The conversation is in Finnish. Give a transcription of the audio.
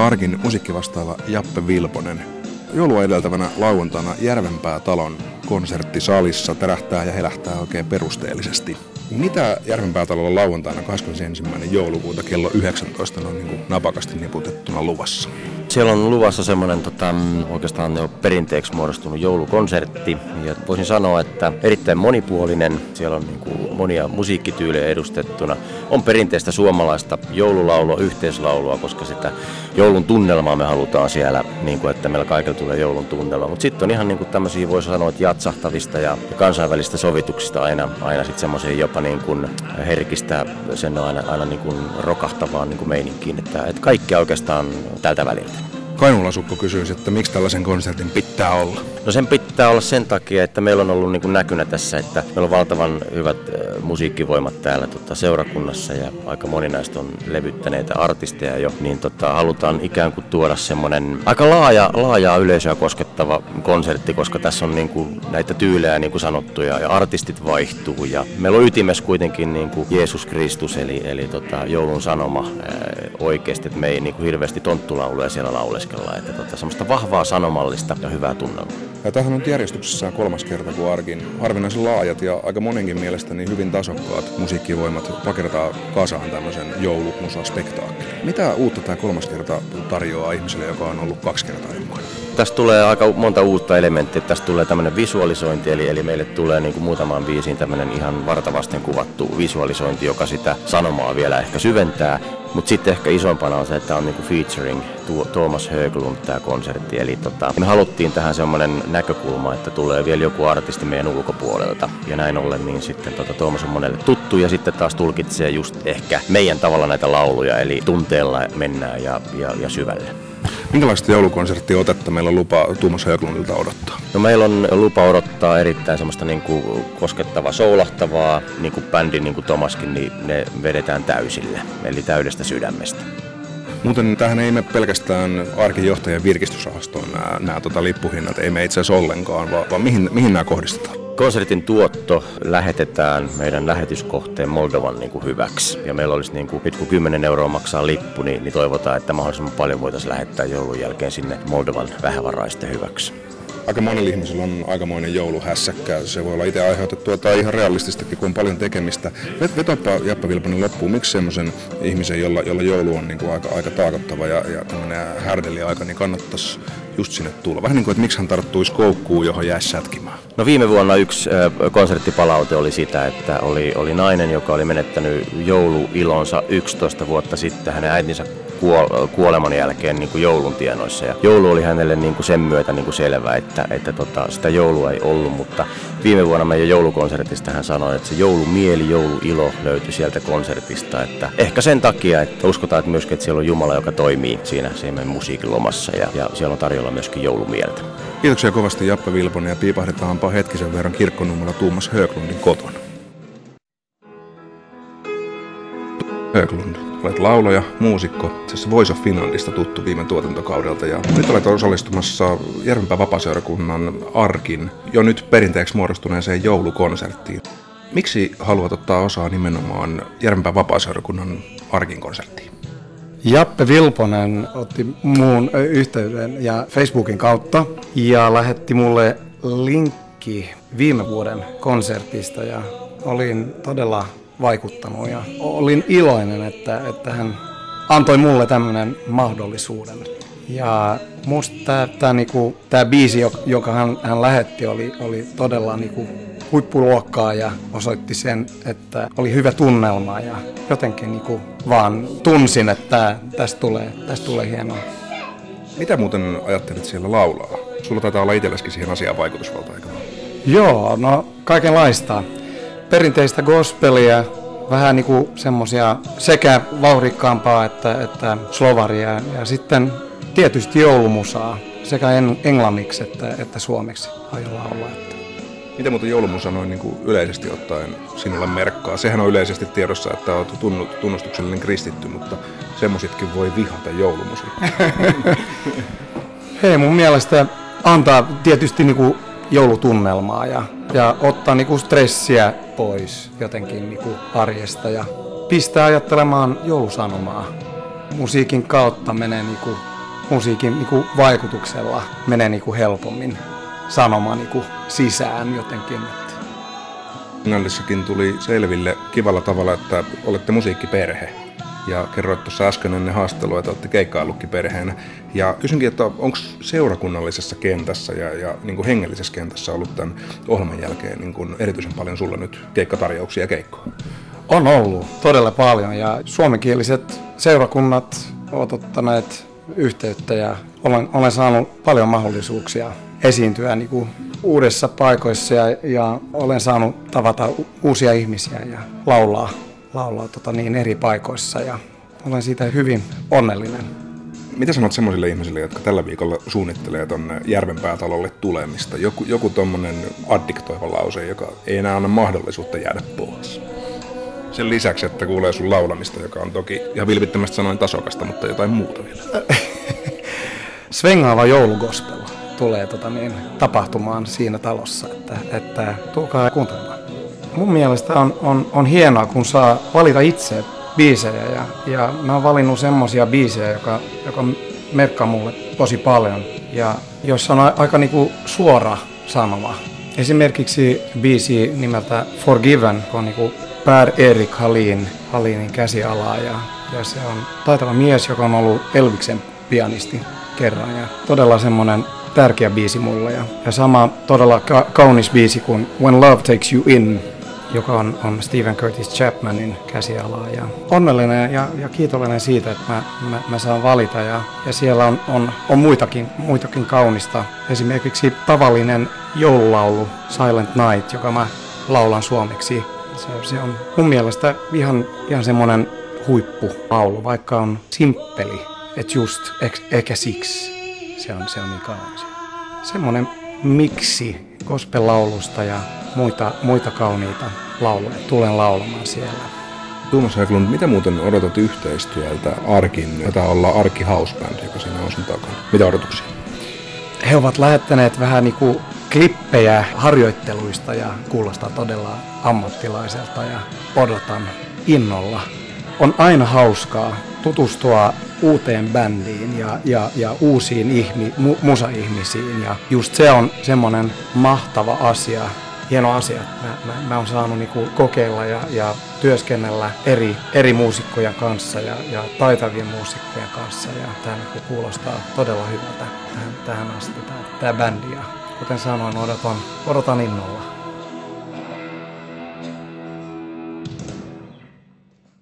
ja Arkin musiikkivastaava Jappe Vilponen. Joulua edeltävänä lauantaina Järvenpää talon konserttisalissa tärähtää ja helähtää oikein perusteellisesti. Mitä Järvenpää talolla lauantaina 21. joulukuuta kello 19 on niin kuin napakasti niputettuna luvassa? Siellä on luvassa semmoinen oikeastaan jo perinteeksi muodostunut joulukonsertti. Ja voisin sanoa, että erittäin monipuolinen. Siellä on niin kuin monia musiikkityylejä edustettuna. On perinteistä suomalaista joululaulua, yhteislaulua, koska sitä joulun tunnelmaa me halutaan siellä, niin kuin, että meillä kaikilla tulee joulun tunnelma. Mutta sitten on ihan niin kuin tämmöisiä, voisi sanoa, että jatsahtavista ja kansainvälistä sovituksista aina sitten semmoisia jopa niin kuin herkistä, sen aina niin kuin rokahtavaan niin kuin meininkiin. Että kaikki oikeastaan tältä väliltä. Kainuulan Sukko kysyisi, että miksi tällaisen konsertin pitää olla? No sen pitää olla sen takia, että meillä on ollut niin kuin näkynä tässä, että meillä on valtavan hyvät musiikkivoimat täällä seurakunnassa ja aika moni näistä on levyttäneitä artisteja jo, niin halutaan ikään kuin tuoda semmoinen aika laajaa yleisöä koskettava konsertti, koska tässä on niin kuin näitä tyylejä niin kuin sanottu ja artistit vaihtuu ja meillä on ytimessä kuitenkin niin kuin Jeesus Kristus eli joulun sanoma oikeasti, että me ei niin kuin hirveästi tonttulauluja siellä lauleskella, että semmoista vahvaa sanomallista ja hyvää tunnelmaa. Ja tämähän on järjestyksessään 3. kerta, kun Arkin harvinaisen laajat ja aika monenkin mielestä niin hyvin tasokkaat musiikkivoimat pakertaa kasaan tämmöisen joulumusaspektaakkelin. Mitä uutta tämä 3. kerta tarjoaa ihmiselle, joka on ollut 2 kertaa mukana? Tästä tulee aika monta uutta elementtiä. Tästä tulee tämmöinen visualisointi, eli meille tulee niin kuin muutamaan biisiin tämmöinen ihan vartavasten kuvattu visualisointi, joka sitä sanomaa vielä ehkä syventää. Mutta sitten ehkä isompana on se, että on niinku featuring Thomas Höglund tämä konsertti. Eli me haluttiin tähän semmoinen näkökulma, että tulee vielä joku artisti meidän ulkopuolelta. Ja näin ollen niin sitten Thomas on monelle tuttu ja sitten taas tulkitsee just ehkä meidän tavalla näitä lauluja. Eli tunteella mennään ja syvälle. Minkälaista joulukonserttiotetta meillä on lupa Thomas Höglundilta odottaa? No meillä on lupa odottaa erittäin semmoista niinku koskettavaa, soulahtavaa, niin kuin bändi, niin kuin Thomaskin, niin ne vedetään täysille, eli täydestä sydämestä. Muuten tähän ei mene pelkästään Arkin johtajan virkistysrahastoon nämä lippuhinnat, ei me itse asiassa ollenkaan, vaan mihin nämä kohdistetaan? Konsertin tuotto lähetetään meidän lähetyskohteen Moldovan niin kuin hyväksi. Ja meillä olisi, niin kuin, nyt kun 10 € maksaa lippu, niin toivotaan, että mahdollisimman paljon voitaisiin lähettää joulun jälkeen sinne Moldovan vähävaraisten hyväksi. Aika monella ihmisellä on aikamoinen jouluhässäkkä. Se voi olla itse aiheutettua tai ihan realististakin, kun on paljon tekemistä. Vetopa Jappe Vilponen loppuun. Miksi semmoisen ihmisen, jolla joulu on niin kuin aika taakattava ja tämmöinen härdeliaika, niin kannattaisi just sinne tulla? Vähän niin kuin, että miksi hän tarttuisi koukkuun, johon jäisi sätkimään? No viime vuonna yksi konserttipalaute oli sitä, että oli nainen, joka oli menettänyt jouluilonsa 11 vuotta sitten hänen äitinsä kuoleman jälkeen niin kuin joulun tienoissa. Ja joulu oli hänelle niin kuin sen myötä niin kuin selvä, että sitä joulua ei ollut, mutta viime vuonna meidän joulukonsertista hän sanoi, että se joulumieli, jouluilo löytyi sieltä konsertista. Että ehkä sen takia, että uskotaan että myöskin, että siellä on Jumala, joka toimii siinä meidän musiikin lomassa ja siellä on tarjolla myöskin joulumieltä. Kiitoksia kovasti Jappe Vilponen ja piipahdetaanpa hetkisen verran Kirkkonummella Thomas Höglundin kotona. Höglund, olet laulaja, muusikko, siis Voice of Finlandista tuttu viime tuotantokaudelta ja nyt olet osallistumassa Järvenpään vapaaseurakunnan Arkin jo nyt perinteeksi muodostuneeseen joulukonserttiin. Miksi haluat ottaa osaa nimenomaan Järvenpään vapaaseurakunnan Arkin konserttiin? Jappe Vilponen otti muun yhteyden ja Facebookin kautta ja lähetti mulle linkki viime vuoden konsertista ja olin todella vaikuttanut ja olin iloinen, että hän antoi mulle tämmöinen mahdollisuuden. Ja musta tämä biisi, joka hän lähetti, oli todella niinku huippuluokkaa ja osoitti sen, että oli hyvä tunnelma ja jotenkin niinku vaan tunsin, että tästä tulee hienoa. Mitä muuten ajattelit siellä laulaa? Sulla taitaa olla itselläskin siihen asiaan vaikutusvalta, eikö vaan? Joo, no kaikenlaista. Perinteistä gospelia, vähän niinku semmosia sekä vauhdikkaampaa että slovaria ja sitten tietysti joulumusaa sekä englanniksi että suomeksi aion laulaa. Mitä muuten joulumusa noin niin kuin yleisesti ottaen sinulle merkkaa? Sehän on yleisesti tiedossa, että olet tunnustuksellinen kristitty, mutta semmoisetkin voi vihata joulumusiikkia. Hei, mun mielestä antaa tietysti niinku joulutunnelmaa ja ottaa niinku stressiä pois jotenkin niinku arjesta ja pistää ajattelemaan joulusanomaa. Musiikin kautta menee niinku musiikin niinku vaikutuksella menee niinku helpommin sanoma niinku sisään jotenkin. Finlandissakin tuli selville kivalla tavalla, että olette musiikkiperhe. Ja kerroit tuossa äsken ennen haastattelua, että olette keikkaillutkin perheenä. Ja kysynkin, että onko seurakunnallisessa kentässä ja niin kuin hengellisessä kentässä ollut tämän ohjelman jälkeen niin kuin erityisen paljon sulla nyt keikkatarjouksia ja keikkoja? On ollut todella paljon ja suomenkieliset seurakunnat ovat ottaneet yhteyttä ja olen saanut paljon mahdollisuuksia esiintyä niin kuin uudessa paikoissa ja olen saanut tavata uusia ihmisiä ja laulaa eri paikoissa ja olen siitä hyvin onnellinen. Mitä sanot semmoisille ihmisille, jotka tällä viikolla suunnittelee tuonne Järvenpäätalolle tulemista? Joku tommonen addiktoiva lause, joka ei enää anna mahdollisuutta jäädä pois. Sen lisäksi, että kuulee sun laulamista, joka on toki ihan vilpittömästi sanoin tasokasta, mutta jotain muuta vielä. Svengaava joulugospel tulee tapahtumaan siinä talossa, että tulkaa kuuntelemaan. Mun mielestä on hienoa, kun saa valita itse biisejä ja mä oon valinnut semmosia biisejä, joka merkkaa mulle tosi paljon ja joissa on aika niinku suora sanoma. Esimerkiksi biisi nimeltä Forgiven on niinku Per-Erik Hallinin käsialaa ja se on taitava mies, joka on ollut Elviksen pianisti kerran ja todella semmonen tärkeä biisi mulle ja sama todella kaunis biisi kuin When Love Takes You In, joka on Stephen Curtis Chapmanin käsialaa ja onnellinen ja kiitollinen siitä, että mä saan valita ja siellä on muitakin kaunista. Esimerkiksi tavallinen joululaulu Silent Night, joka mä laulan suomeksi. Se on mun mielestä ihan semmoinen huippulaulu, vaikka on simppeli, että just eikä siksi se on niin kaunis. Semmoinen miksi gospel-laulusta ja muita kauniita lauluja tulen laulamaan siellä. Tuomas Hägglund, mitä muuten odotat yhteistyöltä Arkin, jota ollaan Arki House Band, joka siinä on sun takana? Mitä odotuksia? He ovat lähettäneet vähän niinku klippejä harjoitteluista ja kuulostaa todella ammattilaiselta ja odotan innolla. On aina hauskaa tutustua uuteen bändiin ja uusiin musa-ihmisiin ja just se on semmoinen mahtava asia, hieno asia, että mä oon saanut niinku kokeilla ja työskennellä eri muusikkojen kanssa ja taitavien muusikkojen kanssa ja tää niinku kuulostaa todella hyvältä tähän asti tää bändi ja kuten sanoin, odotan innolla.